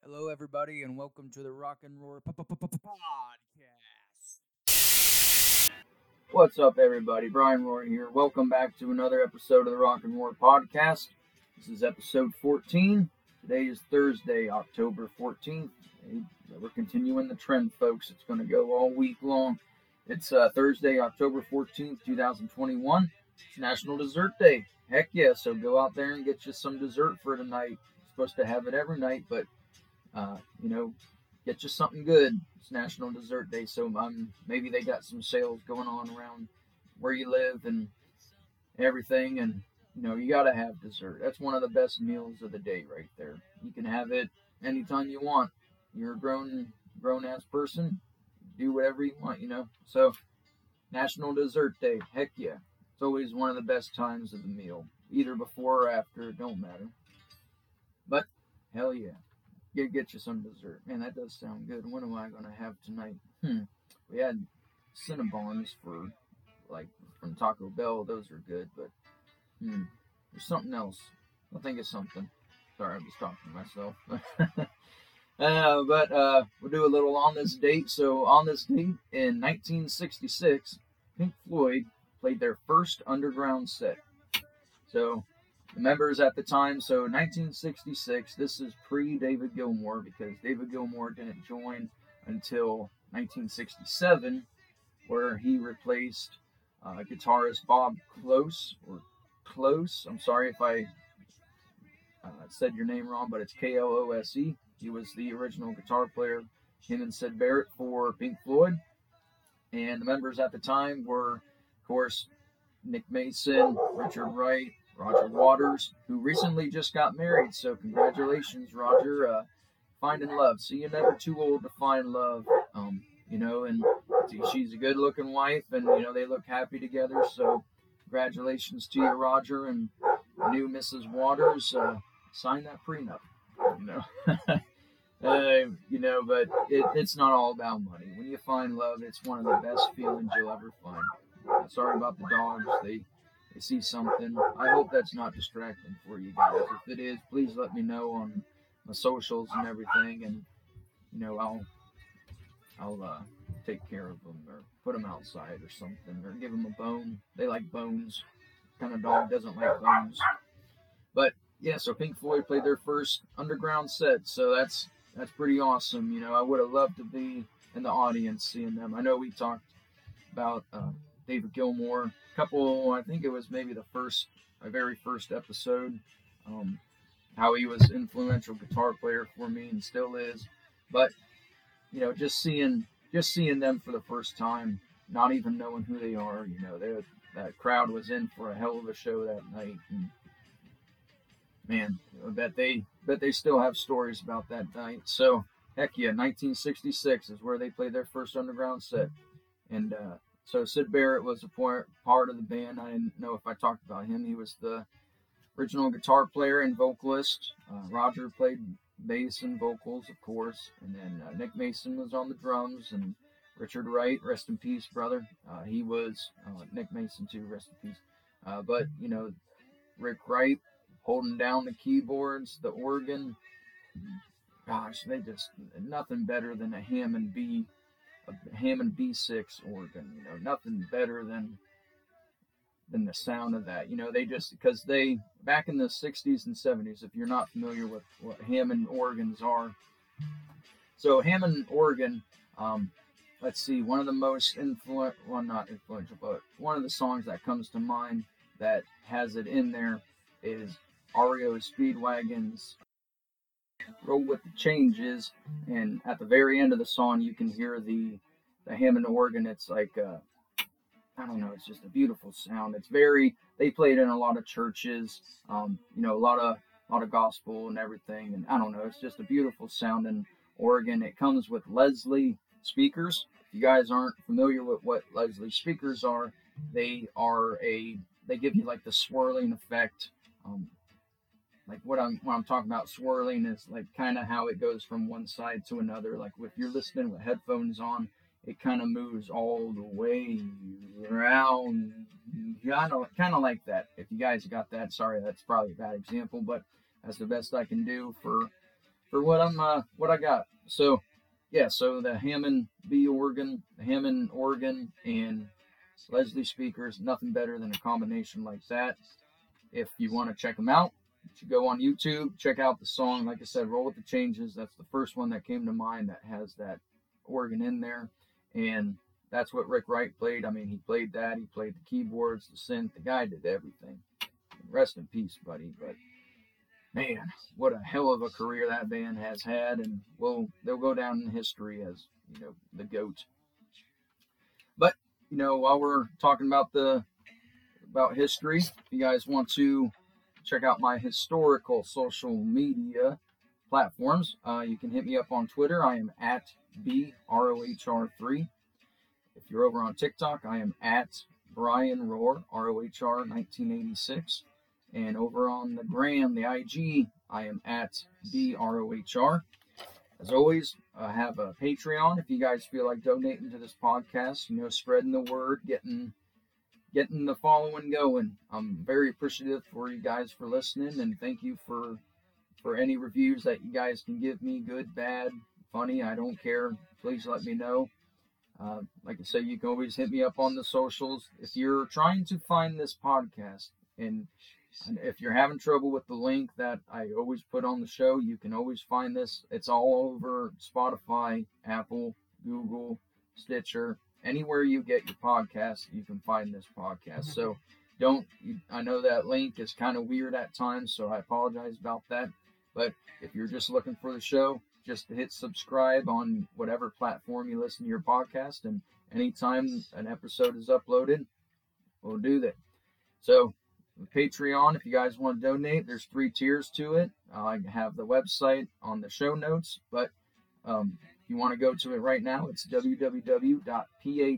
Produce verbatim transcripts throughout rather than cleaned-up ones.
Hello, everybody, and welcome to the Rock and Roar Podcast. What's up, everybody? Brian Roar here. Welcome back to another episode of the Rock and Roar Podcast. This is episode fourteen. Today is Thursday, October fourteenth. We're continuing the trend, folks. It's going to go all week long. It's uh, Thursday, October fourteenth, twenty twenty-one. It's National Dessert Day. Heck yeah, so go out there and get you some dessert for tonight. You're supposed to have it every night, but Uh, you know, get you something good. It's National Dessert Day, so um, maybe they got some sales going on around where you live and everything. And you know, you gotta have dessert. That's one of the best meals of the day, right there. You can have it anytime you want. You're a grown, grown-ass person. Do whatever you want, you know. So, National Dessert Day. Heck yeah, it's always one of the best times of the meal, either before or after. It don't matter. But hell yeah. Get, get you some dessert. Man, that does sound good. What am I going to have tonight? Hmm. We had Cinnabons for, like, from Taco Bell. Those are good, but, hmm. There's something else. I'll think of something. Sorry, I'm just talking to myself. uh, but, uh, we'll do a little on this date. So, on this date, in nineteen sixty-six, Pink Floyd played their first underground set. So, the members at the time, so nineteen sixty-six, this is pre-David Gilmour, because David Gilmour didn't join until nineteen sixty-seven, where he replaced uh, guitarist Bob Close, or Close, I'm sorry if I uh, said your name wrong, but it's K L O S E. He was the original guitar player, him and Syd Barrett for Pink Floyd, and the members at the time were, of course, Nick Mason, Richard Wright, Roger Waters, who recently just got married. So congratulations, Roger. Uh, finding love. See, you're never too old to find love. Um, you know, and she's a good-looking wife, and you know they look happy together. So congratulations to you, Roger, and new Missus Waters. Uh, sign that prenup. You know, uh, you know, but it, it's not all about money. When you find love, it's one of the best feelings you'll ever find. Uh, sorry about the dogs. They. See something. I hope that's not distracting for you guys. If it is, please let me know on my socials and everything, and you know I'll I'll uh, take care of them or put them outside or something, or give them a bone. They like bones. What kind of dog doesn't like bones? But yeah, so Pink Floyd played their first underground set, so that's that's pretty awesome. You know, I would have loved to be in the audience seeing them. I know we talked about uh, David Gilmour. Couple, I think it was maybe the first, my very first episode, um, how he was influential guitar player for me and still is. But you know, just seeing, just seeing them for the first time, not even knowing who they are, you know, they that crowd was in for a hell of a show that night. And man, I bet they, bet they still have stories about that night. So heck yeah, nineteen sixty-six is where they played their first underground set, and. uh So Syd Barrett was a part of the band. I didn't know if I talked about him. He was the original guitar player and vocalist. Uh, Roger played bass and vocals, of course. And then uh, Nick Mason was on the drums. And Richard Wright, rest in peace, brother. Uh, he was uh, Nick Mason too, rest in peace. Uh, but, you know, Rick Wright holding down the keyboards, the organ. Gosh, they just, nothing better than a Hammond B. A Hammond B six organ, you know, nothing better than than the sound of that. You know, they just, because they, back in the sixties and seventies, if you're not familiar with what Hammond organs are. So Hammond organ, um, let's see, one of the most influential, well, not influential, but one of the songs that comes to mind that has it in there is R E O Speedwagon's Roll with the Changes, and at the very end of the song you can hear the the Hammond organ. It's like uh I don't know, it's just a beautiful sound. It's very, they played in a lot of churches, um you know, a lot of a lot of gospel and everything, and I don't know, it's just a beautiful sounding organ. It comes with Leslie speakers. If you guys aren't familiar with what Leslie speakers are, they are a they give you like the swirling effect. um Like what I'm what I'm talking about swirling is like kind of how it goes from one side to another. Like if you're listening with headphones on, it kind of moves all the way around. Kind of kind of like that. If you guys got that, sorry, that's probably a bad example, but that's the best I can do for for what I'm uh, what I got. So yeah, so the Hammond B organ, the Hammond organ, and Leslie speakers, nothing better than a combination like that. If you want to check them out, you should go on YouTube, check out the song. Like I said, Roll with the Changes. That's the first one that came to mind that has that organ in there, and that's what Rick Wright played. I mean, he played that. He played the keyboards, the synth. The guy did everything. Rest in peace, buddy. But man, what a hell of a career that band has had, and well, they'll go down in history as, you know, the GOAT. But, you know, while we're talking about the about history, if you guys want to check out my historical social media platforms, uh, you can hit me up on Twitter. I am at B R O H R three. If you're over on TikTok, I am at Brian Rohr, R O H R nineteen eighty-six. And over on the gram, the I G, I am at B R O H R. As always, I have a Patreon. If you guys feel like donating to this podcast, you know, spreading the word, getting getting the following going. I'm very appreciative for you guys for listening, and thank you for for any reviews that you guys can give me, good, bad, funny. I don't care. Please let me know. Uh, like I said, you can always hit me up on the socials. If you're trying to find this podcast, and And if you're having trouble with the link that I always put on the show, you can always find this. It's all over Spotify, Apple, Google, Stitcher. Anywhere you get your podcast, you can find this podcast. So don't, I know that link is kind of weird at times, so I apologize about that. But if you're just looking for the show, just hit subscribe on whatever platform you listen to your podcast. And anytime an episode is uploaded, we'll do that. So, Patreon, if you guys want to donate, there's three tiers to it. I have the website on the show notes, but um, if you want to go to it right now, it's w w w dot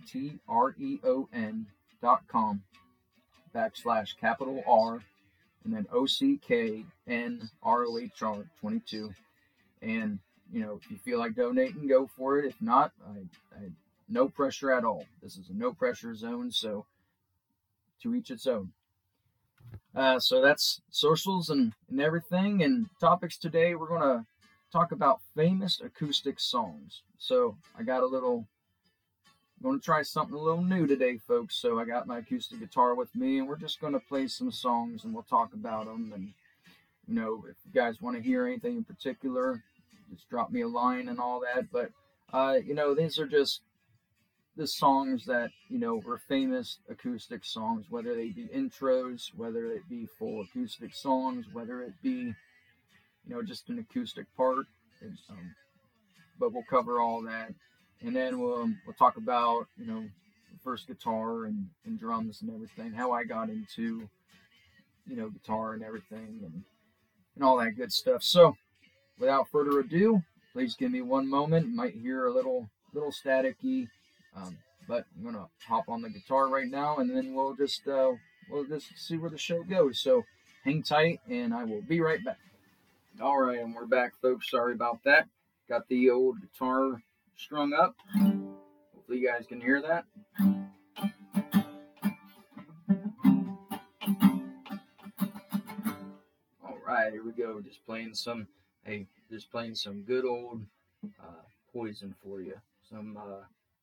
patreon dot com backslash capital R and then O C K N R O H R twenty-two. And, you know, if you feel like donating, go for it. If not, I, I no pressure at all. This is a no pressure zone, so to each its own. Uh, so that's socials and, and everything. And topics today, we're going to talk about famous acoustic songs. So I got a little, I'm going to try something a little new today, folks. So I got my acoustic guitar with me, and we're just going to play some songs, and we'll talk about them. And, you know, if you guys want to hear anything in particular, just drop me a line and all that. But, uh, you know, these are just the songs that, you know, were famous acoustic songs, whether they be intros, whether it be full acoustic songs, whether it be, you know, just an acoustic part. Um, but we'll cover all that. And then we'll, um, we'll talk about, you know, first guitar and, and drums and everything, how I got into, you know, guitar and everything and, and all that good stuff. So without further ado, please give me one moment. You might hear a little, little staticky. Um, but I'm gonna hop on the guitar right now, and then we'll just uh, we'll just see where the show goes. So hang tight, and I will be right back. All right, and we're back, folks. Sorry about that. Got the old guitar strung up. Hopefully, you guys can hear that. All right, here we go. Just playing some. Hey, just playing some good old uh, Poison for you. Some. Uh,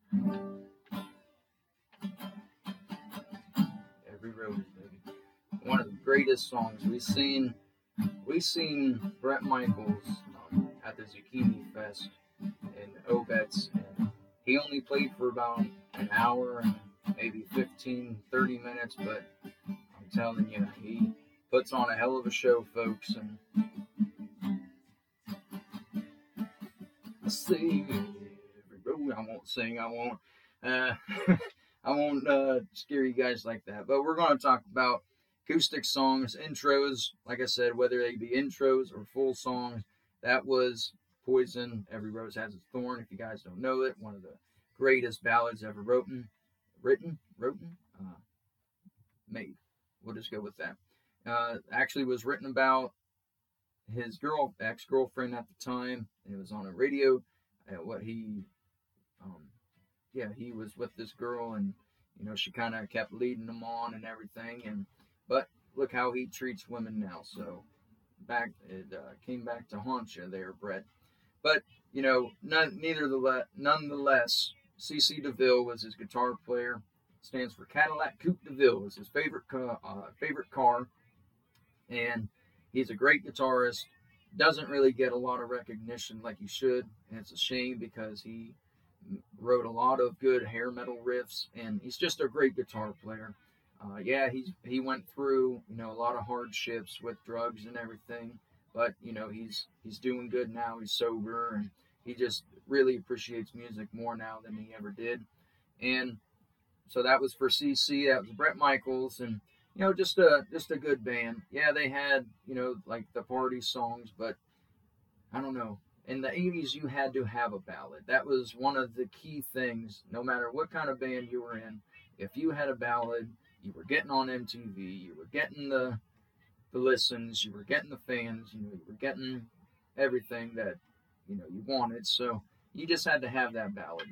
Every Rose, baby. One of the greatest songs. We've seen, we've seen Bret Michaels um, at the Zucchini Fest in Obetz, and he only played for about an hour and maybe fifteen, thirty minutes, but I'm telling you, he puts on a hell of a show, folks. And I say, I won't sing, I won't, uh, I won't uh, scare you guys like that. But we're going to talk about acoustic songs, intros. Like I said, whether they be intros or full songs, that was Poison. Every Rose Has Its Thorn. If you guys don't know it, one of the greatest ballads ever written, written, written, uh, made. We'll just go with that. Uh, actually, was written about his girl, ex-girlfriend at the time. It was on a radio. Uh, what he, um, yeah, he was with this girl, and you know she kind of kept leading him on and everything. And but look how he treats women now. So back. It uh, came back to haunt you there, Brett. But you know, none, neither the le- nonetheless, C C DeVille was his guitar player. Stands for Cadillac Coupe DeVille. Was his favorite ca- uh, favorite car, and he's a great guitarist. Doesn't really get a lot of recognition like he should, and it's a shame because he wrote a lot of good hair metal riffs, and he's just a great guitar player. Uh, yeah, he's he went through you know a lot of hardships with drugs and everything, but you know he's he's doing good now. He's sober, and he just really appreciates music more now than he ever did. And so that was for C C. That was Bret Michaels, and you know just a just a good band. Yeah, they had you know like the party songs, but I don't know. In the eighties, you had to have a ballad. That was one of the key things. No matter what kind of band you were in, if you had a ballad, you were getting on M T V. You were getting the the listens. You were getting the fans. You know, you were getting everything that you know you wanted. So you just had to have that ballad.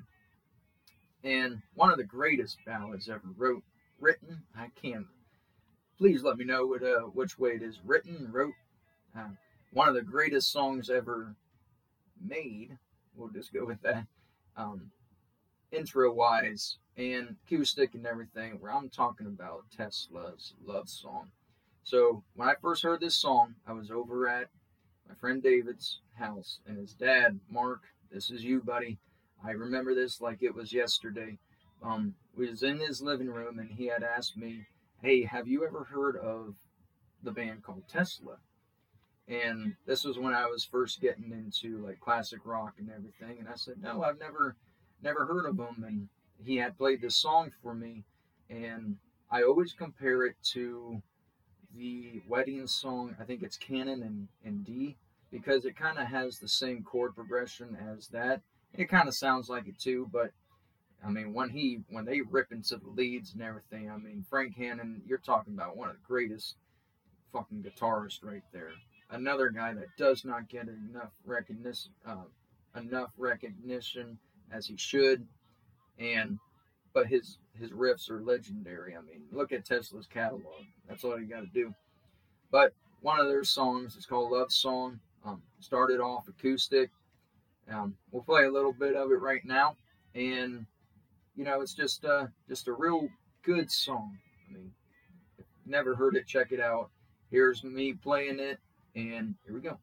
And one of the greatest ballads ever wrote, written. I can't. Please let me know what uh, which way it is. Written, wrote. Uh, one of the greatest songs ever made. We'll just go with that. Um, intro wise and acoustic and everything. Where I'm talking about Tesla's Love Song. So when I first heard this song, I was over at my friend David's house, and his dad, Mark, this is you, buddy. I remember this like it was yesterday. Um, we was in his living room, and he had asked me, "Hey, have you ever heard of the band called Tesla?" And this was when I was first getting into like classic rock and everything. And I said, "No, I've never, never heard of them." And he had played this song for me, and I always compare it to the wedding song. I think it's Canon and, and D, because it kind of has the same chord progression as that. It kind of sounds like it too, but I mean, when he when they rip into the leads and everything, I mean, Frank Hannon, you're talking about one of the greatest fucking guitarists right there. Another guy that does not get enough recognition, uh, enough recognition as he should, and but his his riffs are legendary. I mean, look at Tesla's catalog. That's all you got to do. But one of their songs is called Love Song. Um, started off acoustic. Um, we'll play a little bit of it right now, and you know, it's just uh, just a real good song. I mean, if you've never heard it, check it out. Here's me playing it, and here we go.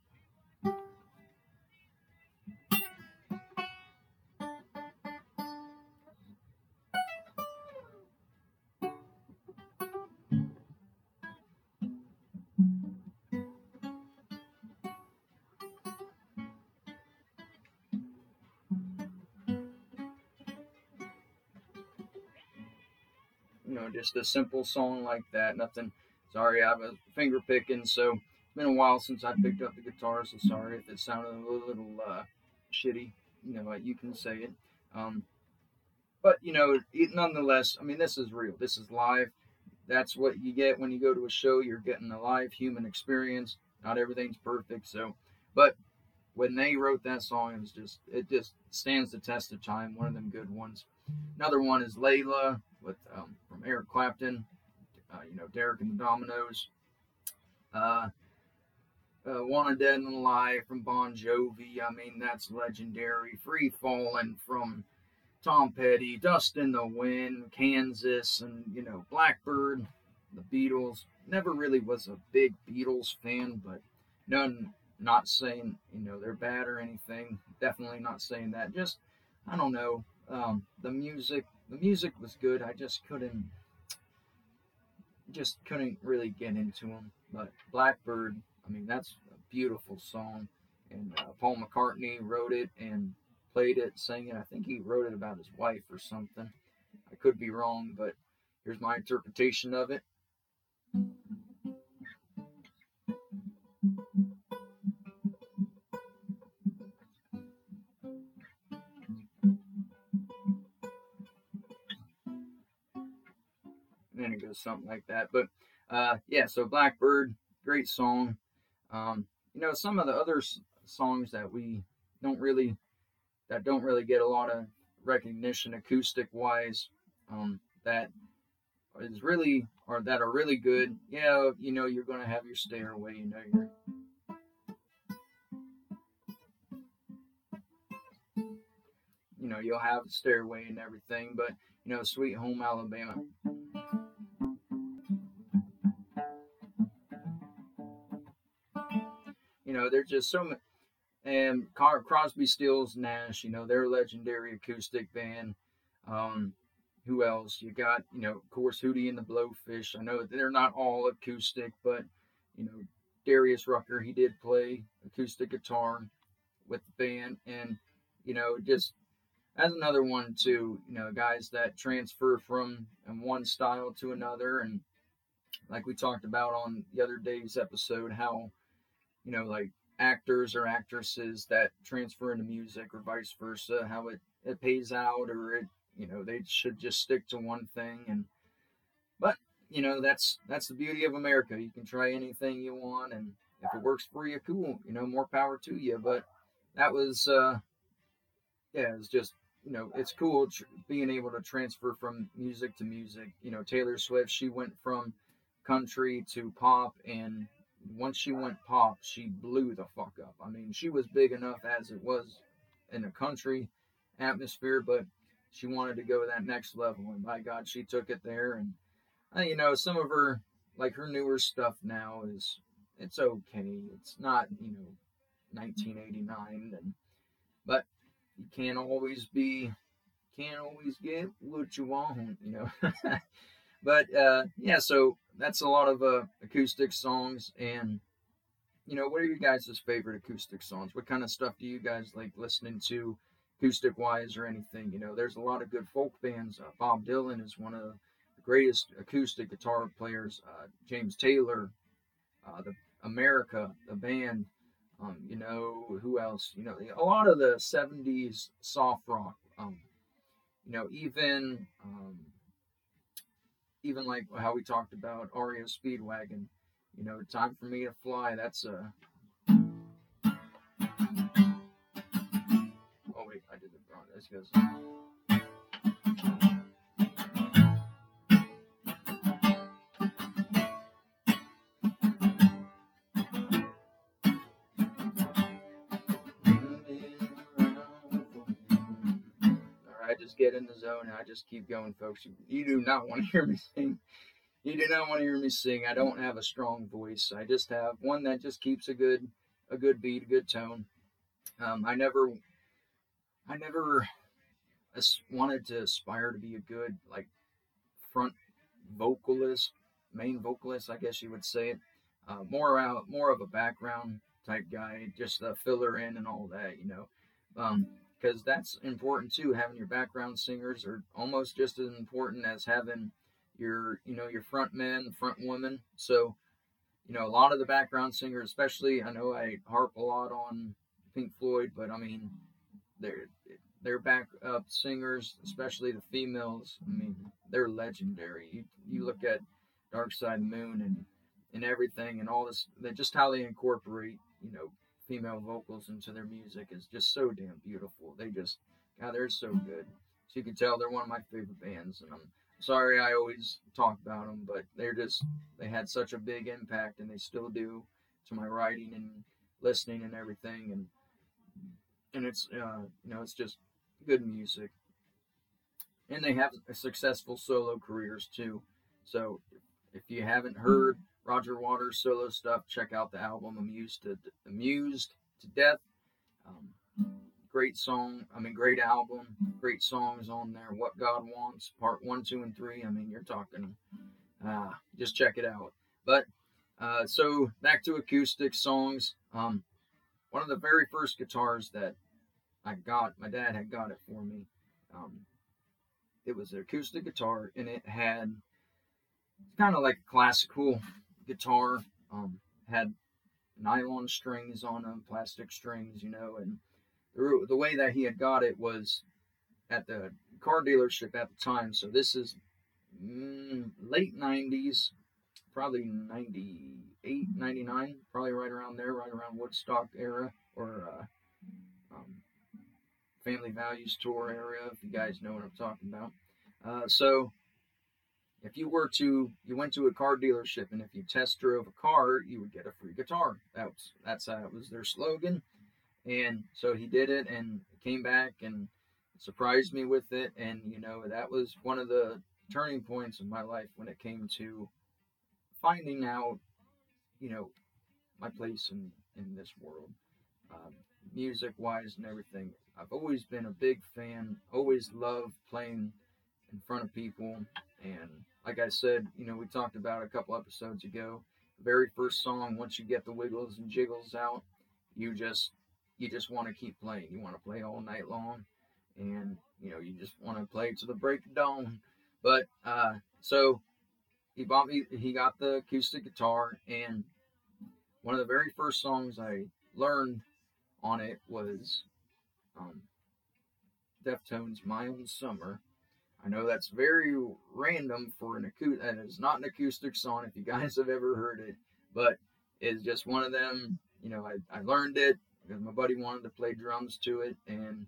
You know, just a simple song like that. Nothing. Sorry, I was finger picking, so it's been a while since I picked up the guitar. So sorry if it sounded a little uh, shitty. You know, you can say it. Um, but you know, it, nonetheless, I mean, this is real. This is live. That's what you get when you go to a show. You're getting a live human experience. Not everything's perfect, so. But when they wrote that song, it was just it just stands the test of time. One of them good ones. Another one is Layla with um, from Eric Clapton. Uh, you know, Derek and the Dominoes. Uh, uh, Wanted Dead and Alive from Bon Jovi. I mean, that's legendary. Free Fallin' from Tom Petty. Dust in the Wind, Kansas, and you know, Blackbird, the Beatles. Never really was a big Beatles fan, but none. Not saying you know they're bad or anything. Definitely not saying that. Just I don't know. Um, the music, the music was good. I just couldn't, just couldn't really get into them. But Blackbird, I mean, that's a beautiful song, and uh, Paul McCartney wrote it and played it, sang it. I think he wrote it about his wife or something. I could be wrong, but here's my interpretation of it. And then it goes something like that. But uh, yeah, so Blackbird, great song. Um, you know, some of the other s- songs that we don't really that don't really get a lot of recognition acoustic wise, um, that is really or that are really good. Yeah, you know, you're gonna have your Stairway. You know, your know, you'll have Stairway and everything, but, you know, Sweet Home Alabama. You know, there's just so many. And Crosby, Stills, Nash, you know, they're a legendary acoustic band. Um, who else? You got, you know, of course, Hootie and the Blowfish. I know they're not all acoustic, but, you know, Darius Rucker, he did play acoustic guitar with the band. And, you know, just as another one, too, you know, guys that transfer from one style to another. And like we talked about on the other day's episode, how, you know, like, actors or actresses that transfer into music or vice versa, how it, it pays out, or it, you know, they should just stick to one thing. And but you know, that's that's the beauty of America. You can try anything you want, and if it works for you, cool, you know, more power to you. But that was uh yeah, it's just, you know, it's cool tr- being able to transfer from music to music. You know, Taylor Swift, she went from country to pop, and once she went pop, she blew the fuck up. I mean, she was big enough as it was in a country atmosphere, but she wanted to go to that next level, and by God, she took it there. And, uh, you know, some of her, like her newer stuff now is, it's okay. It's not, you know, nineteen eighty-nine, and but you can't always be, can't always get what you want, you know. But, uh, yeah, so that's a lot of uh, acoustic songs. And, you know, what are your guys' favorite acoustic songs? What kind of stuff do you guys like listening to acoustic-wise or anything? You know, there's a lot of good folk bands. Uh, Bob Dylan is one of the greatest acoustic guitar players. Uh, James Taylor, uh, the America, the band. Um, you know, who else? You know, a lot of the seventies soft rock. Um, you know, even... Um, Even like how we talked about R E O Speedwagon, you know, Time for Me to Fly. That's a. Oh wait, I did it wrong. This goes. I just get in the zone and I just keep going, folks. You, you do not want to hear me sing. You do not want to hear me sing. I don't have a strong voice. I just have one that just keeps a good, a good beat, a good tone. Um, I never, I never wanted to aspire to be a good like front vocalist, main vocalist, I guess you would say it. Uh, more out, more of a background type guy, just a filler in and all that, you know. Um, because that's important too. Having your background singers are almost just as important as having your, you know, your front men, front women. So, you know, a lot of the background singers, especially, I know I harp a lot on Pink Floyd, but I mean, they're they're backup singers, especially the females. I mean, they're legendary. You, you look at Dark Side of the Moon and and everything, and all this, that just how they incorporate, you know, female vocals into their music is just so damn beautiful. They just, God, they're so good. So you can tell they're one of my favorite bands, and I'm sorry I always talk about them, but they're just, they had such a big impact, and they still do, to my writing and listening and everything, and and it's, uh, you know, it's just good music. And they have successful solo careers too. So if you haven't heard Roger Waters' solo stuff, check out the album Amused to Amused to Death. Um, great song. I mean, great album. Great songs on there. What God Wants, Part One, Two, and Three. I mean, you're talking. Uh, just check it out. But uh, so back to acoustic songs. Um, one of the very first guitars that I got, my dad had got it for me. Um, it was an acoustic guitar, and it had kind of like a classical guitar. Um, had nylon strings on them, plastic strings, you know, and the, the way that he had got it was at the car dealership at the time. So this is mm, late nineties, probably ninety-eight, ninety-nine, probably right around there, right around Woodstock era, or uh, um, Family Values Tour area, if you guys know what I'm talking about. Uh, so if you were to, you went to a car dealership, and if you test drove a car, you would get a free guitar. That was, that's how it was their slogan. And so he did it, and came back, and surprised me with it, and you know that was one of the turning points of my life when it came to finding out, you know, my place in in this world, um, music wise and everything. I've always been a big fan, always loved playing in front of people, and like I said, you know, we talked about a couple episodes ago. The very first song, once you get the wiggles and jiggles out, you just you just want to keep playing. You want to play all night long, and you know you just want to play to the break of dawn. But uh, so he bought me. He got the acoustic guitar, and one of the very first songs I learned on it was um, Deftones' "My Own Summer." I know that's very random for an acoustic, and it's not an acoustic song if you guys have ever heard it, but it's just one of them. You know, I, I learned it because my buddy wanted to play drums to it, and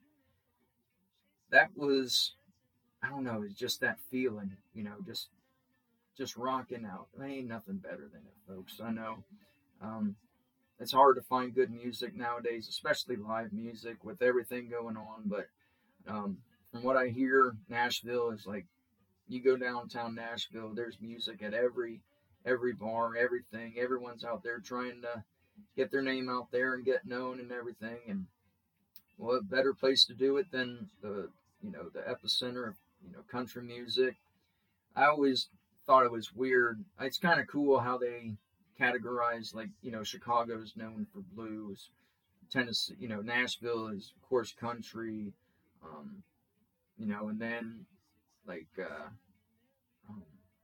that was, I don't know, it's just that feeling, you know, just just rocking out. There ain't nothing better than it, folks. I know. Um, it's hard to find good music nowadays, especially live music with everything going on, but um, from what I hear, Nashville is like, you go downtown Nashville, there's music at every every bar, everything. Everyone's out there trying to get their name out there and get known and everything. And what better place to do it than the you know the epicenter of you know country music? I always thought it was weird. It's kind of cool how they categorize, like, you know Chicago's known for blues, Tennessee, you know Nashville is of course country. Um, You know, and then like uh, um,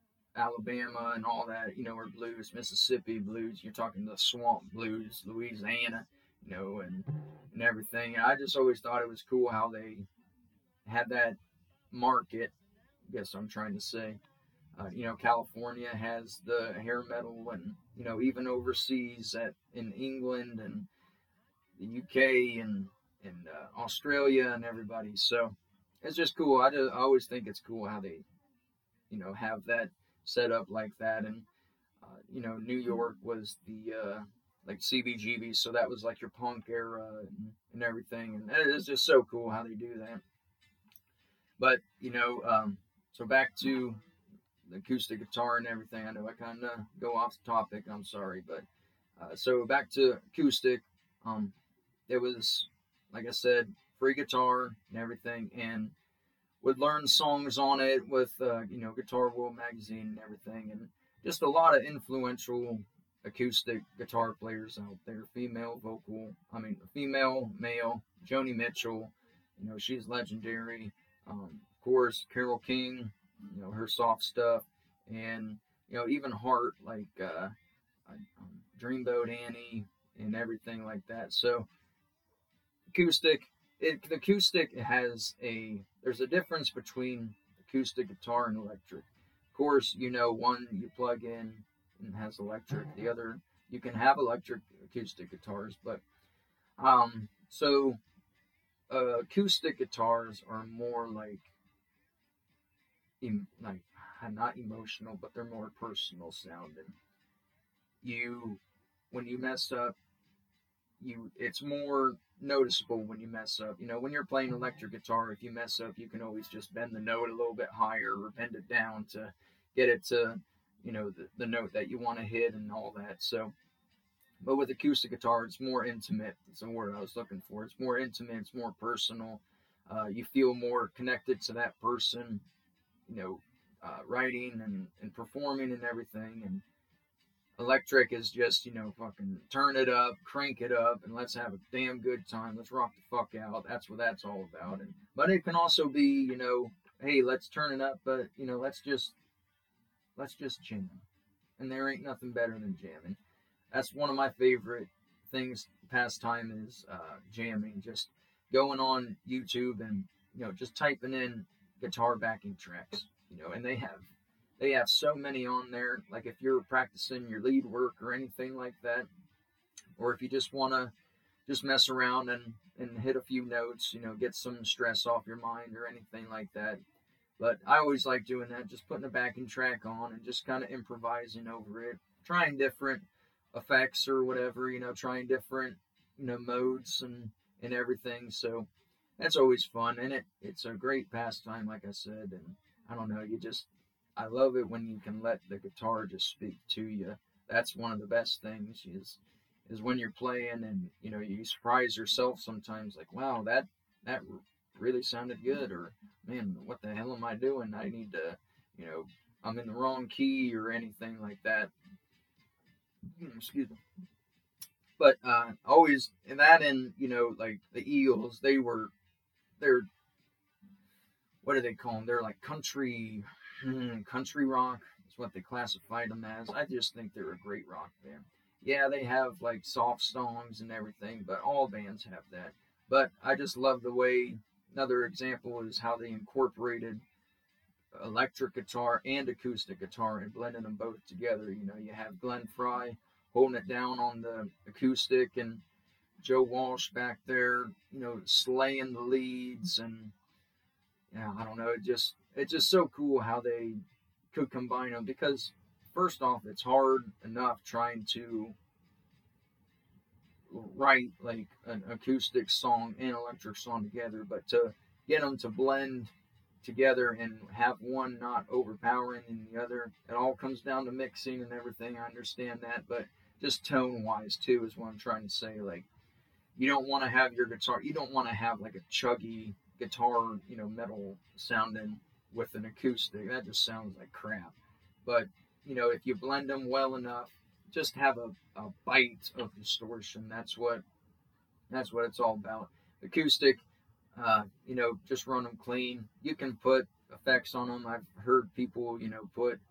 Alabama and all that, you know, are blues. Mississippi blues. You're talking the swamp blues, Louisiana, you know, and and everything. And I just always thought it was cool how they had that market. I guess I'm trying to say. Uh, you know, California has the hair metal, and you know, even overseas at in England and the U K and and uh, Australia and everybody. So it's just cool. I, just, I always think it's cool how they, you know, have that set up like that. And, uh, you know, New York was the, uh, like C B G B, so that was like your punk era and, and everything. And it's just so cool how they do that. But, you know, um, so back to the acoustic guitar and everything. I know I kind of go off the topic. I'm sorry. But, uh, so back to acoustic. Um, it was, like I said, free guitar and everything, and would learn songs on it with uh, you know Guitar World magazine and everything, and just a lot of influential acoustic guitar players out there, female vocal, I mean female, male, Joni Mitchell, you know she's legendary. Um, of course, Carole King, you know her soft stuff, and you know even Heart, like uh, um, Dreamboat Annie and everything like that. So acoustic. It, the acoustic has a, there's a difference between acoustic guitar and electric. Of course, you know, one you plug in and has electric. The other, you can have electric acoustic guitars, but um, so uh, acoustic guitars are more like, em, like not emotional, but they're more personal sounding. You, when you mess up, you it's more noticeable when you mess up. You know, when you're playing electric guitar, if you mess up, you can always just bend the note a little bit higher or bend it down to get it to, you know, the, the note that you want to hit and all that. So, but with acoustic guitar, it's more intimate. That's the word I was looking for. It's more intimate. It's more personal. Uh, you feel more connected to that person, you know, uh, writing and, and performing and everything. And electric is just, you know, fucking turn it up, crank it up, and let's have a damn good time. Let's rock the fuck out. That's what that's all about. And but it can also be, you know, hey, let's turn it up, but you know, let's just let's just jam. And there ain't nothing better than jamming. That's one of my favorite things, pastime is uh, jamming. Just going on YouTube and you know, just typing in guitar backing tracks. You know, and they have They have so many on there. Like if you're practicing your lead work or anything like that, or if you just want to just mess around and, and hit a few notes, you know, get some stress off your mind or anything like that. But I always like doing that, just putting a backing track on and just kind of improvising over it, trying different effects or whatever, you know, trying different, you know, modes and, and everything. So that's always fun, and it it's a great pastime, like I said. And I don't know, you just I love it when you can let the guitar just speak to you. That's one of the best things is is when you're playing and you know you surprise yourself sometimes, like wow, that that really sounded good, or man, what the hell am I doing? I need to, you know, I'm in the wrong key or anything like that. Excuse me. But uh, always in that, and you know, like the Eagles, they were they're what do they call them? They're like country, hmm, country rock is what they classified them as. I just think they're a great rock band. Yeah, they have like soft songs and everything, but all bands have that. But I just love the way. Another example is how they incorporated electric guitar and acoustic guitar and blending them both together. You know, you have Glenn Frey holding it down on the acoustic and Joe Walsh back there, you know, slaying the leads. And yeah, I don't know, it just it's just so cool how they could combine them, because first off, it's hard enough trying to write like an acoustic song and electric song together, but to get them to blend together and have one not overpowering than the other, it all comes down to mixing and everything. I understand that, but just tone wise too is what I'm trying to say. Like, you don't want to have your guitar, you don't want to have like a chuggy guitar, you know, metal sounding with an acoustic. That just sounds like crap. But you know, if you blend them well enough, just have a, a bite of distortion. That's what that's what it's all about. Acoustic, uh, you know, just run them clean. You can put effects on them. I've heard people, you know, put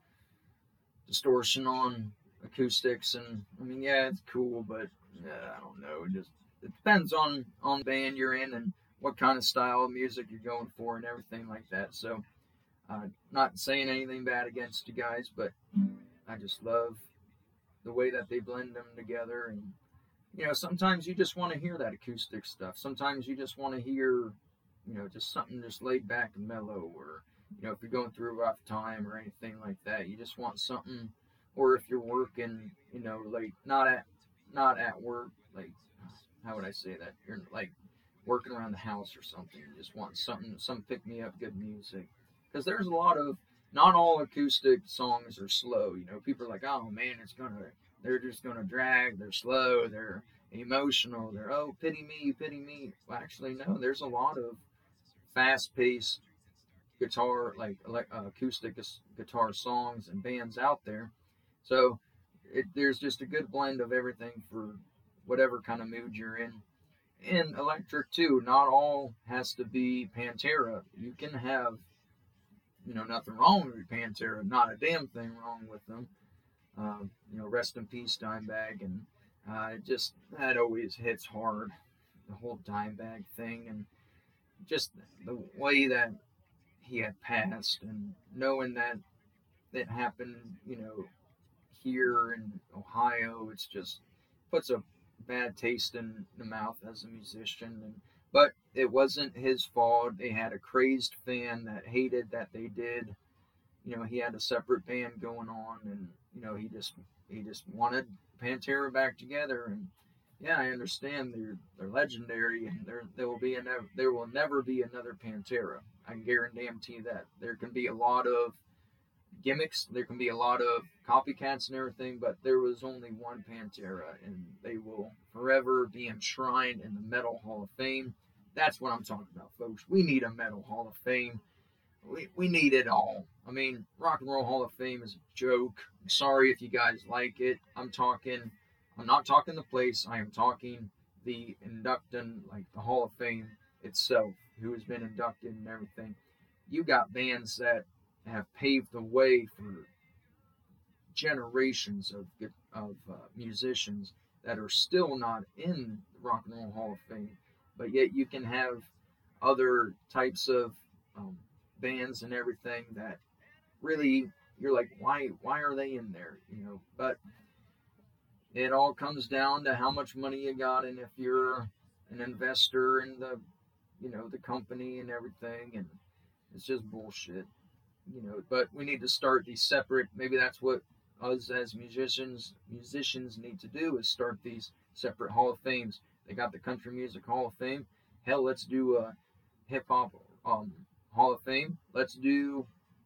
distortion on acoustics, and I mean, yeah, it's cool, but yeah, I don't know. It just it depends on on the band you're in and what kind of style of music you're going for and everything like that. So, uh, not saying anything bad against you guys, but I just love the way that they blend them together. And you know, sometimes you just want to hear that acoustic stuff. Sometimes you just want to hear, you know, just something just laid back and mellow, or you know, if you're going through a rough time or anything like that, you just want something. Or if you're working, you know, like not at not at work, like how would I say that? You're like working around the house or something. You just want something, some pick me up, good music. Because there's a lot of not all acoustic songs are slow. You know, people are like, oh man, it's gonna, they're just gonna drag. They're slow. They're emotional. They're oh pity me, pity me. Well, actually, no. There's a lot of fast-paced guitar, like uh, acoustic guitar songs and bands out there. So it, there's just a good blend of everything for whatever kind of mood you're in. And electric too. Not all has to be Pantera. You can have, you know, nothing wrong with Pantera. Not a damn thing wrong with them. Uh, you know, rest in peace, Dimebag. And uh, it just that always hits hard. The whole Dimebag thing, and just the way that he had passed, and knowing that it happened, you know, here in Ohio, it's just puts a bad taste in the mouth as a musician. And but it wasn't his fault. They had a crazed fan that hated that they did. You know, he had a separate band going on, and you know, he just he just wanted Pantera back together. And yeah, I understand they're they're legendary, and there there will be a never, there will never be another Pantera. I can guarantee that. There can be a lot of gimmicks, there can be a lot of copycats and everything, but there was only one Pantera, and they will forever be enshrined in the Metal Hall of Fame. That's what I'm talking about, folks. We need a Metal Hall of Fame. We, we need it all. I mean, Rock and Roll Hall of Fame is a joke. I'm sorry if you guys like it. I'm talking, I'm not talking the place. I am talking the inducting, like the Hall of Fame itself, who has been inducted and everything. You got bands that have paved the way for generations of of uh, musicians that are still not in the Rock and Roll Hall of Fame, but yet you can have other types of um, bands and everything that really you're like, why why are they in there? You know, but it all comes down to how much money you got, and if you're an investor in the, you know, the company and everything, and it's just bullshit. You know, but we need to start these separate. Maybe that's what us as musicians musicians need to do, is start these separate Hall of Fames. They got the Country Music Hall of Fame. Hell, let's do a Hip Hop um, Hall of Fame. Let's do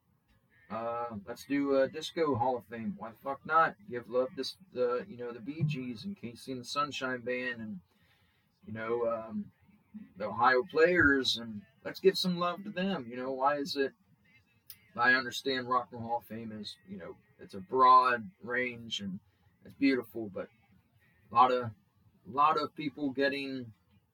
uh, let's do a Disco Hall of Fame. Why the fuck not? Give love to the you know the Bee Gees and Casey and the Sunshine Band and you know um, the Ohio Players, and let's give some love to them. You know, why is it? I understand Rock and Roll Hall of Fame is you know it's a broad range and it's beautiful, but a lot of a lot of people getting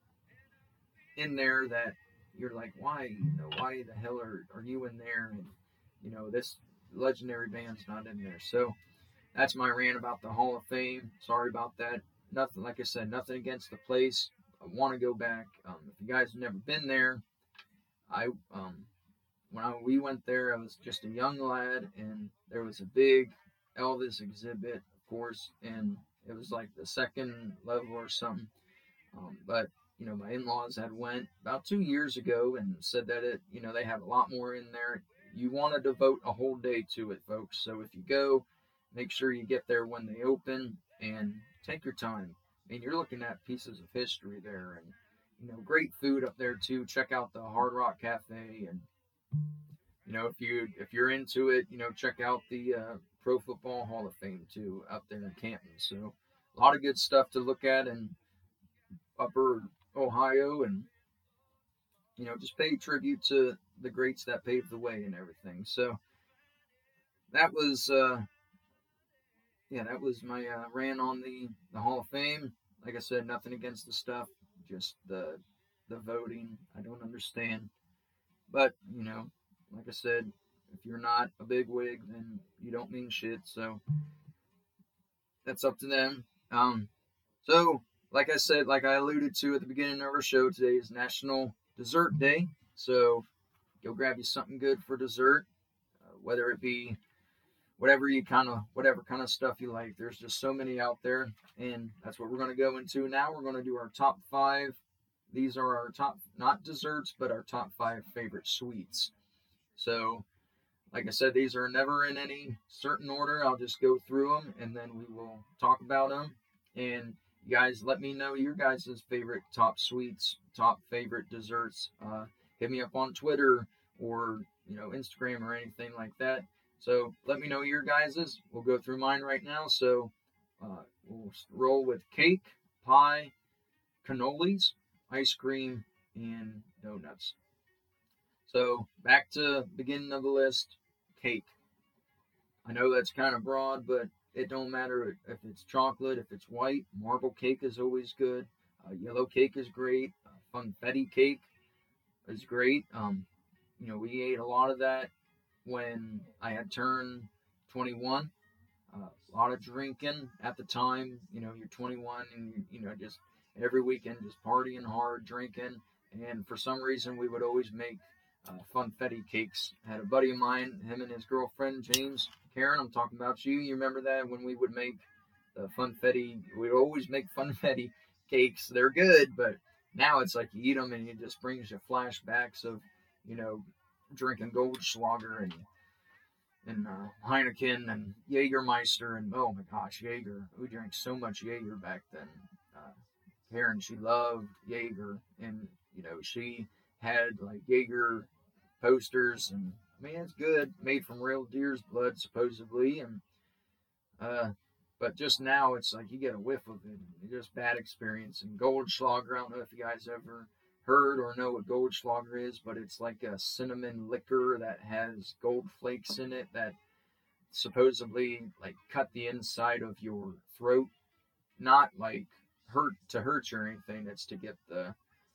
in there that you're like, why, you know, why the hell are, are you in there? And, you know, this legendary band's not in there. So that's my rant about the Hall of Fame. Sorry about that. Nothing, like I said, nothing against the place. I want to go back. Um, if you guys have never been there, I, um, when I, we went there, I was just a young lad, and there was a big Elvis exhibit, of course, and it was like the second level or something. Um, but you know, my in-laws had went about two years ago and said that it, you know, they have a lot more in there. You want to devote a whole day to it, folks. So if you go, make sure you get there when they open and take your time. I mean, you're looking at pieces of history there, and you know, great food up there too. Check out the Hard Rock Cafe, and you know, if you if you're into it, you know, check out the uh, Pro Football Hall of Fame too up there in Canton. So a lot of good stuff to look at in Upper Ohio, and you know, just pay tribute to the greats that paved the way and everything. So that was uh yeah that was my uh, rant on the the Hall of Fame. Like I said, nothing against the stuff, just the the voting I don't understand. But you know, like I said, if you're not a big wig, then you don't mean shit. So that's up to them. Um, so like I said, like I alluded to at the beginning of our show, today is National Dessert Day. So go grab you something good for dessert, uh, whether it be whatever you kind of, whatever kind of stuff you like. There's just so many out there, and that's what we're going to go into now. We're going to do our top five. These are our top, not desserts, but our top five favorite sweets. So, like I said, these are never in any certain order. I'll just go through them, and then we will talk about them. And you guys, let me know your guys' favorite top sweets, top favorite desserts. Uh, hit me up on Twitter or, you know, Instagram or anything like that. So let me know your guys's. We'll go through mine right now. So uh, we'll roll with cake, pie, cannolis, ice cream, and donuts. So back to beginning of the list, cake. I know that's kind of broad, but it don't matter if it's chocolate, if it's white. Marble cake is always good. Uh, yellow cake is great. Uh, funfetti cake is great. Um, you know, we ate a lot of that when I had turned twenty-one. Uh, a lot of drinking at the time. You know, you're twenty-one and you, you know just every weekend just partying hard, drinking. And for some reason, we would always make uh, funfetti cakes. I had a buddy of mine, him and his girlfriend James, Karen. I'm talking about you. You remember that when we would make the funfetti? We'd always make funfetti cakes. They're good, but now it's like you eat them and it just brings you flashbacks of, you know, drinking Goldschlager and and uh, Heineken and Jägermeister and oh my gosh, Jaeger. We drank so much Jaeger back then. Uh, Karen, she loved Jaeger, and you know she had like Jaeger posters, and I mean it's good, made from real deer's blood supposedly, and uh, but just now it's like you get a whiff of it, and just bad experience. And Goldschlager, I don't know if you guys ever heard or know what Goldschlager is, but it's like a cinnamon liquor that has gold flakes in it that supposedly like cut the inside of your throat, not like hurt to hurt you or anything. It's to get the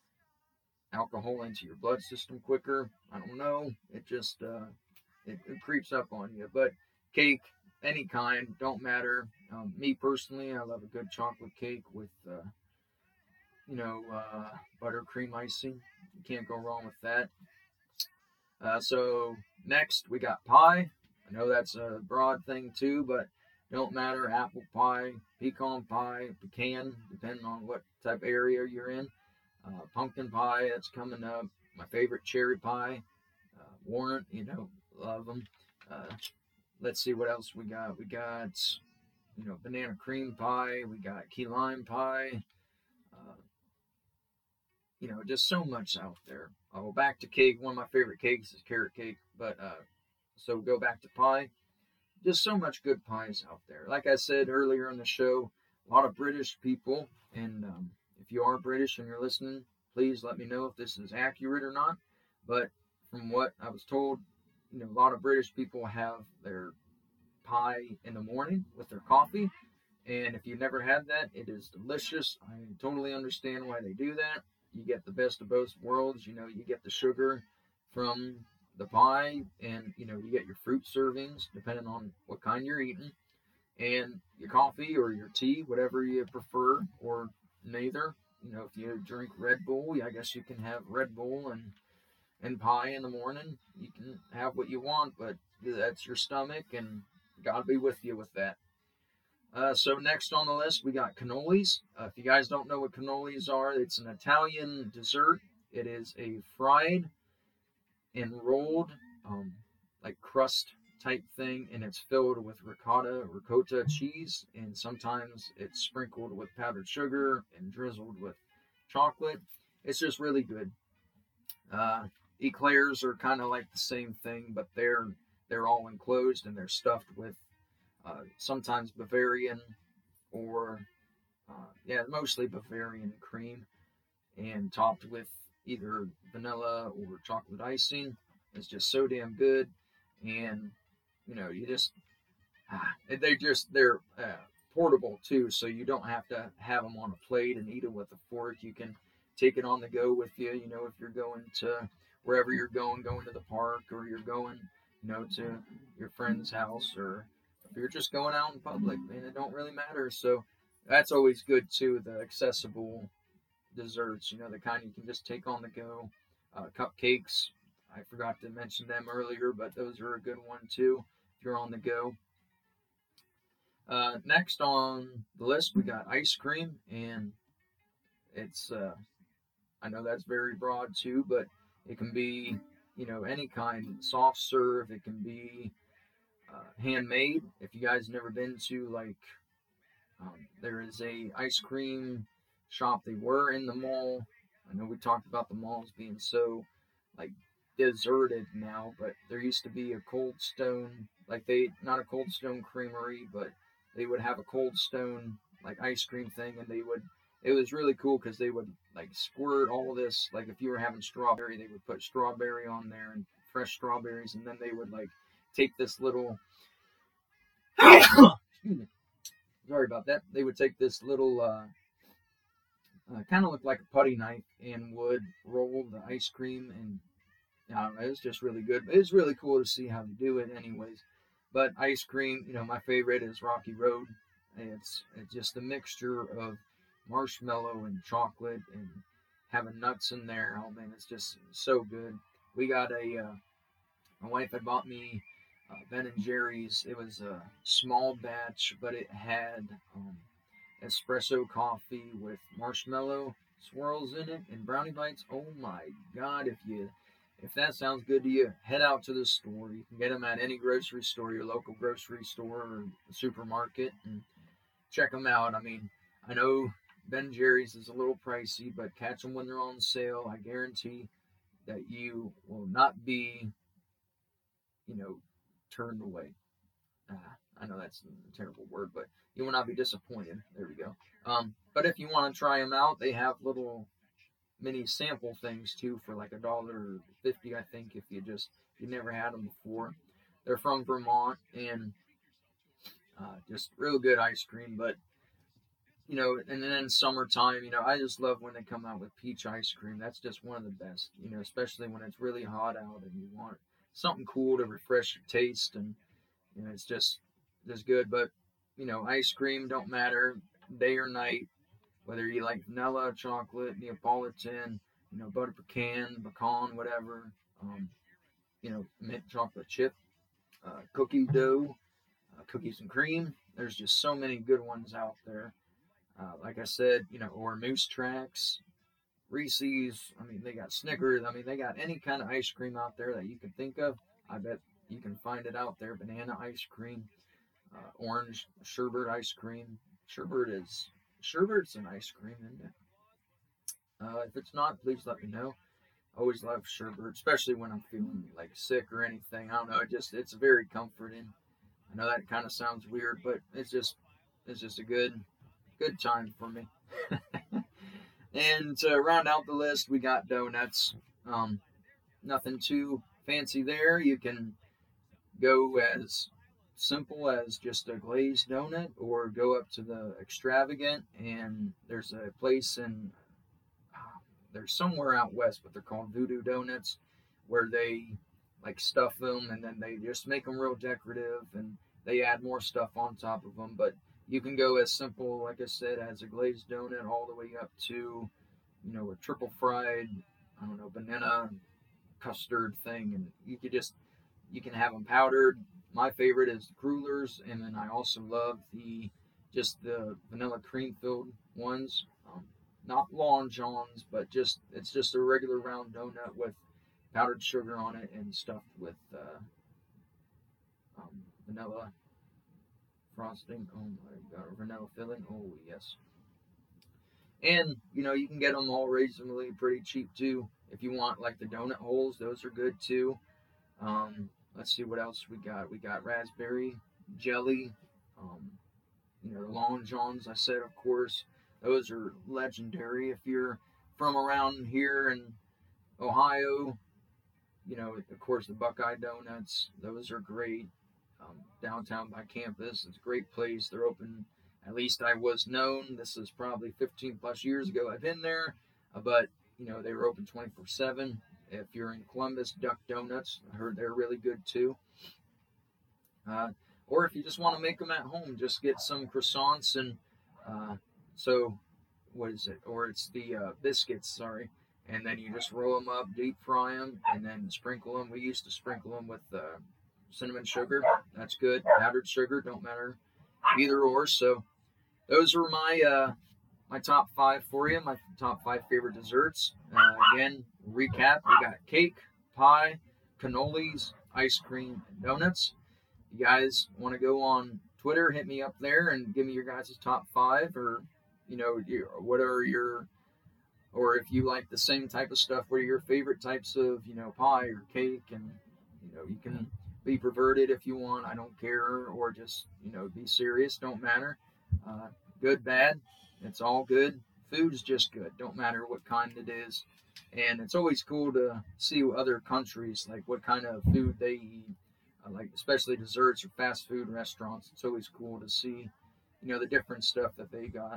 alcohol into your blood system quicker. I don't know. It just uh, it, it creeps up on you. But cake, any kind, don't matter. Um, me personally, I love a good chocolate cake with. Uh, you know, uh, buttercream icing. You can't go wrong with that. Uh, so next we got pie. I know that's a broad thing too, but don't matter. Apple pie, pecan pie, pecan, depending on what type of area you're in. Uh, pumpkin pie, that's coming up. My favorite, cherry pie. Uh, Warrant, you know, love them. Uh, let's see what else we got. We got, you know, banana cream pie. We got key lime pie. Uh, you know, just so much out there. Oh, back to cake. One of my favorite cakes is carrot cake, but uh, so go back to pie. Just so much good pies out there. Like I said earlier in the show, a lot of British people, and um, if you are British and you're listening, please let me know if this is accurate or not. But from what I was told, you know, a lot of British people have their pie in the morning with their coffee, and if you've never had that, it is delicious. I totally understand why they do that. You get the best of both worlds. You know, you get the sugar from the pie, and you know, you get your fruit servings depending on what kind you're eating, and your coffee or your tea, whatever you prefer, or neither. You know, if you drink Red Bull, I guess you can have Red Bull and and pie in the morning. You can have what you want, but that's your stomach, and God be with you with that. Uh, so next on the list, we got cannolis. Uh, if you guys don't know what cannolis are, it's an Italian dessert. It is a fried and rolled, um, like crust type thing, and it's filled with ricotta, ricotta cheese, and sometimes it's sprinkled with powdered sugar and drizzled with chocolate. It's just really good. Uh, eclairs are kind of like the same thing, but they're they're all enclosed and they're stuffed with uh, sometimes Bavarian or uh, yeah, mostly Bavarian cream, and topped with either vanilla or chocolate icing. It's just so damn good, and you know, you just ah, they just they're uh, portable too, so you don't have to have them on a plate and eat it with a fork. You can take it on the go with you. You know, if you're going to wherever you're going, going to the park, or you're going, you know, to your friend's house, or if you're just going out in public, man, it don't really matter. So that's always good too. The accessible desserts, you know, the kind you can just take on the go. Uh, cupcakes, I forgot to mention them earlier, but those are a good one too if you're on the go. Uh, next on the list, we got ice cream, and it's uh, I know that's very broad too, but it can be, you know, any kind, soft serve. It can be uh, handmade. If you guys never been to, like, um, there is a ice cream shop. They were in the mall. I know we talked about the malls being so like deserted now, but there used to be a Cold Stone, like they not a Cold Stone creamery, but they would have a Cold Stone like ice cream thing, and they would. It was really cool because they would like squirt all this. Like if you were having strawberry, they would put strawberry on there and fresh strawberries, and then they would like take this little. Excuse me. Sorry about that. They would take this little. Uh, uh, kind of looked like a putty knife and would roll the ice cream, and I don't know, it was just really good. It's really cool to see how they do it anyways. But ice cream, you know, my favorite is Rocky Road. It's, it's just a mixture of marshmallow and chocolate and having nuts in there. Oh man, it's just so good. We got a, uh, my wife had bought me uh, Ben and Jerry's. It was a small batch, but it had um, espresso coffee with marshmallow swirls in it and brownie bites. Oh my god, if you if that sounds good to you, head out to the store. You can get them at any grocery store, your local grocery store or supermarket, and check them out. I mean, I know Ben and Jerry's is a little pricey, but catch them when they're on sale. I guarantee that you will not be, you know, turned away. Uh, I know that's a terrible word, but you will not be disappointed. There we go. Um, but if you want to try them out, they have little mini sample things too for like a dollar fifty, I think, if you just if you never had them before. They're from Vermont, and uh, just real good ice cream. But you know, and then summertime, you know, I just love when they come out with peach ice cream. That's just one of the best. You know, especially when it's really hot out and you want something cool to refresh your taste, and you know, it's just just good. But you know, ice cream don't matter day or night, whether you like vanilla, chocolate, Neapolitan, you know, butter pecan, pecan, whatever. Um, you know, mint chocolate chip, uh, cookie dough, uh, cookies and cream. There's just so many good ones out there. Uh, like I said, you know, or Moose Tracks, Reese's. I mean, they got Snickers. I mean, they got any kind of ice cream out there that you can think of. I bet you can find it out there. Banana ice cream, uh, orange sherbet ice cream. Sherbet is sherbet's an ice cream, isn't it? Uh, if it's not, please let me know. I always love sherbet, especially when I'm feeling like sick or anything. I don't know. It just it's very comforting. I know that kind of sounds weird, but it's just it's just a good good time for me. And to round out the list, we got donuts. Um, nothing too fancy there. You can go as simple as just a glazed donut, or go up to the extravagant. And there's a place in they're somewhere out west, but they're called Voodoo Donuts, where they like stuff them and then they just make them real decorative and they add more stuff on top of them. But you can go as simple, like I said, as a glazed donut, all the way up to, you know, a triple fried, I don't know, banana custard thing, and you could just you can have them powdered. My favorite is the crullers, and then I also love the just the vanilla cream filled ones. Um, not Long Johns, but just it's just a regular round donut with powdered sugar on it and stuffed with uh, um, vanilla frosting. Oh my god, vanilla filling. Oh yes. And you know you can get them all reasonably pretty cheap too. If you want like the donut holes, those are good too. Um, let's see what else we got. We got raspberry jelly. Um, you know the Long Johns. I said, of course. Those are legendary. If you're from around here in Ohio, you know, of course, the Buckeye Donuts, those are great. Um, downtown by campus, it's a great place. They're open, at least I was known. This is probably fifteen plus years ago I've been there, uh, but, you know, they were open twenty-four seven. If you're in Columbus, Duck Donuts, I heard they're really good too. Uh, or if you just want to make them at home, just get some croissants and, uh, so, what is it? Or it's the uh, biscuits, sorry. And then you just roll them up, deep fry them, and then sprinkle them. We used to sprinkle them with uh, cinnamon sugar. That's good. Powdered sugar, don't matter. Either or. So those are my uh, my top five for you, my top five favorite desserts. Uh, again, recap, we got cake, pie, cannolis, ice cream, and donuts. If you guys want to go on Twitter, hit me up there and give me your guys' top five, or you know, what are your, or if you like the same type of stuff, what are your favorite types of, you know, pie or cake? And, you know, you can be perverted if you want, I don't care, or just, you know, be serious, don't matter. Uh, good, bad, it's all good. Food's just good, don't matter what kind it is. And it's always cool to see other countries, like what kind of food they eat, uh, like especially desserts or fast food restaurants. It's always cool to see, you know, the different stuff that they got.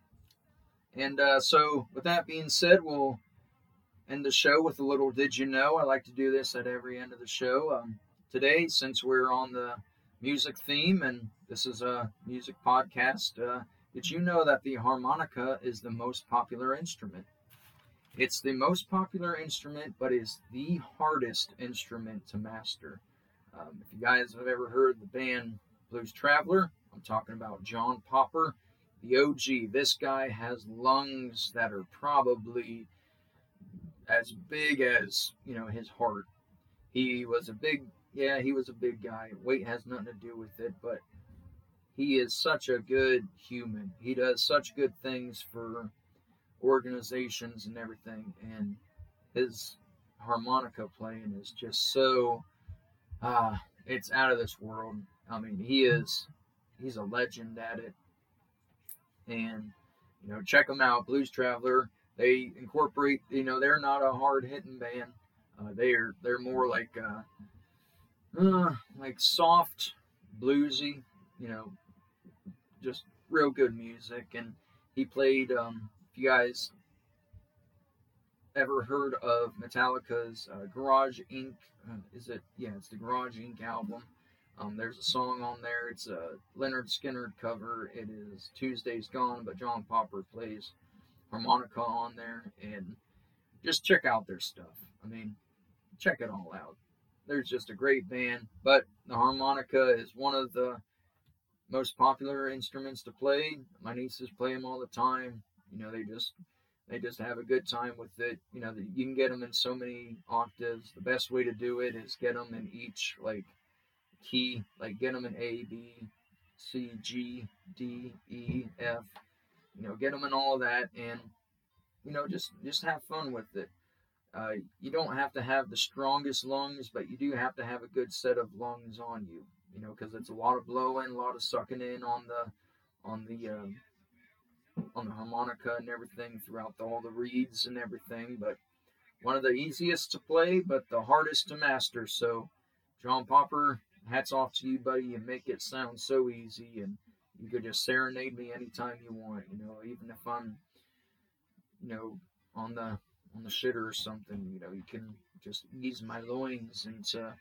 And uh, so, with that being said, we'll end the show with a little Did You Know? I like to do this at every end of the show. Um, today, since we're on the music theme, and this is a music podcast, uh, did you know that the harmonica is the most popular instrument? It's the most popular instrument, but is the hardest instrument to master. Um, if you guys have ever heard the band Blues Traveler, I'm talking about John Popper. The O G, this guy has lungs that are probably as big as, you know, his heart. He was a big, yeah, he was a big guy. Weight has nothing to do with it, but he is such a good human. He does such good things for organizations and everything, and his harmonica playing is just so, ah, uh, it's out of this world. I mean, he is, he's a legend at it. And, you know, check them out, Blues Traveler. They incorporate, you know, they're not a hard-hitting band. Uh, they're they're more like uh, uh, like soft, bluesy, you know, just real good music. And he played, um, if you guys ever heard of Metallica's uh, Garage Incorporated, uh, is it? Yeah, it's the Garage Incorporated album. Um, there's a song on there. It's a Leonard Skinner cover. It is Tuesday's Gone, but John Popper plays harmonica on there. And just check out their stuff. I mean, check it all out. There's just a great band. But the harmonica is one of the most popular instruments to play. My nieces play them all the time. You know, they just they just have a good time with it. You know, you can get them in so many octaves. The best way to do it is get them in each, like, key, like get them in A, B, C, G, D, E, F, you know, get them in all of that. And, you know, just just have fun with it. Uh, you don't have to have the strongest lungs, but you do have to have a good set of lungs on you. You know, because it's a lot of blowing, a lot of sucking in on the on the uh, on the harmonica and everything throughout the, all the reeds and everything. But one of the easiest to play, but the hardest to master. So, John Popper, hats off to you, buddy. You make it sound so easy, and you could just serenade me anytime you want. You know, even if I'm, you know, on the on the shitter or something, you know, you can just ease my loins, and uh,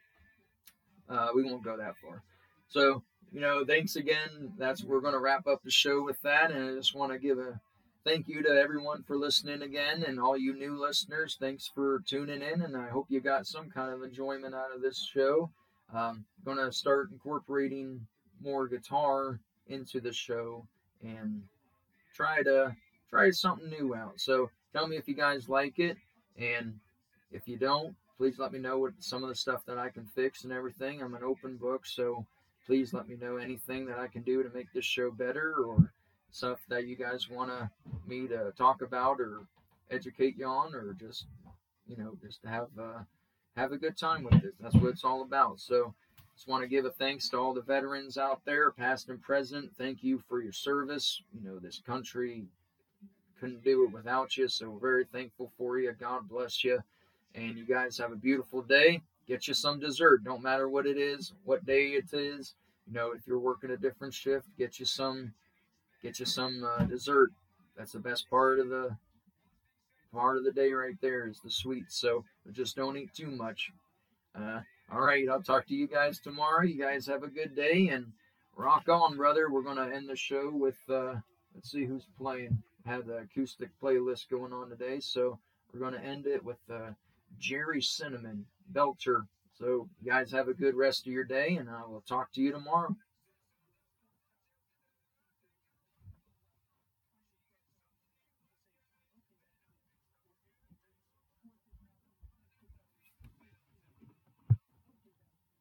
uh, we won't go that far. So, you know, thanks again. That's we're going to wrap up the show with that, and I just want to give a thank you to everyone for listening again, and all you new listeners, thanks for tuning in, and I hope you got some kind of enjoyment out of this show. Um, I'm going to start incorporating more guitar into the show and try to try something new out. So tell me if you guys like it, and if you don't, please let me know what some of the stuff that I can fix and everything. I'm an open book, so please let me know anything that I can do to make this show better, or stuff that you guys want to me to talk about or educate you on, or just, you know, just have uh, have a good time with it. That's what it's all about. So just want to give a thanks to all the veterans out there, past and present. Thank you for your service. You know, this country couldn't do it without you, so we're very thankful for you. God bless you, and you guys have a beautiful day. Get you some dessert. Don't matter what it is, what day it is. You know, if you're working a different shift, get you some Get you some uh, dessert. That's the best part of the part of the day right there, is the sweets. So just don't eat too much. Uh, all right, I'll talk to you guys tomorrow. You guys have a good day, and rock on, brother. We're gonna end the show with uh, let's see who's playing. I have the acoustic playlist going on today, so we're gonna end it with uh, Jerry Cinnamon Belcher. So you guys have a good rest of your day, and I will talk to you tomorrow.